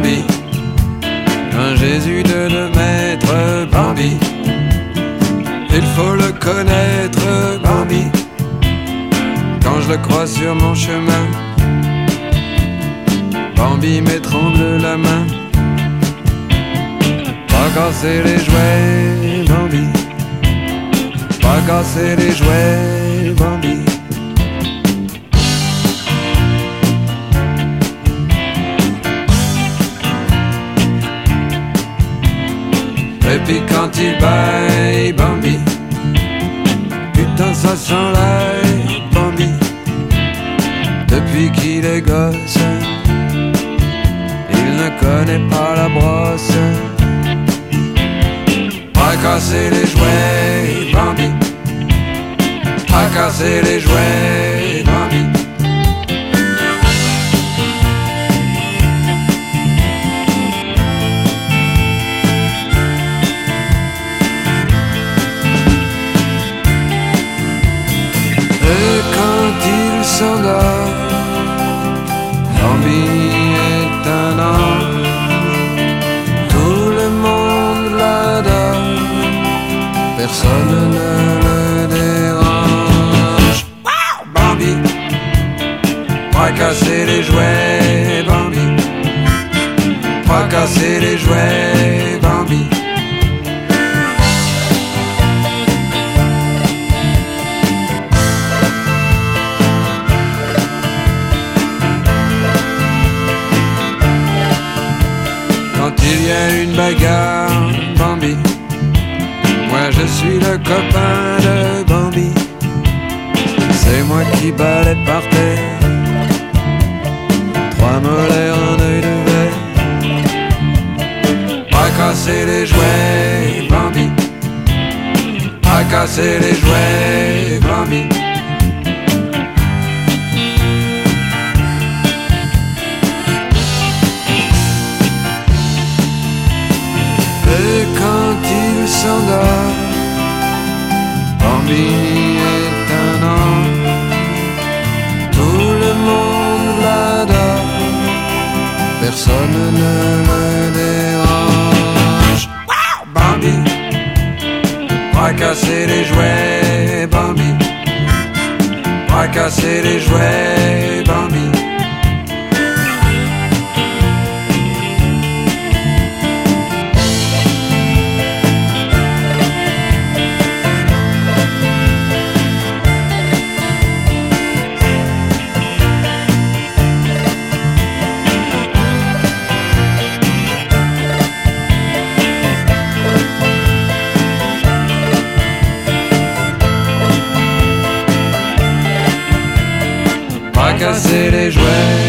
Bambi, un Jésus de 2 mètres, Bambi. Il faut le connaître, Bambi. Quand je le croise sur mon chemin, Bambi m'étrangle la main. Pas casser les jouets, Bambi. Pas casser les jouets, Bambi. Et puis quand il baille, Bambi, putain ça sent l'ail, Bambi. Depuis qu'il est gosse, il ne connaît pas la brosse. Pas casser les jouets, Bambi. Pas casser les jouets, Bambi. Et quand il s'endort, Bambi est un ange. Tout le monde l'adore, personne ne le dérange. Bambi, pas casser les jouets, Bambi. Pas casser les jouets, Bambi. Quand il y a une bagarre, Bambi, moi je suis le copain de Bambi. C'est moi qui balais par terre, 3 molaires, un œil de verre. Pas casser les jouets, Bambi. Pas casser les jouets, Bambi. Et quand il s'endort, Bambi est un ange. Tout le monde l'adore, personne ne le dérange. Bambi, pas casser les jouets, Bambi. Pas casser les jouets, Bambi. Pas casser les jouets.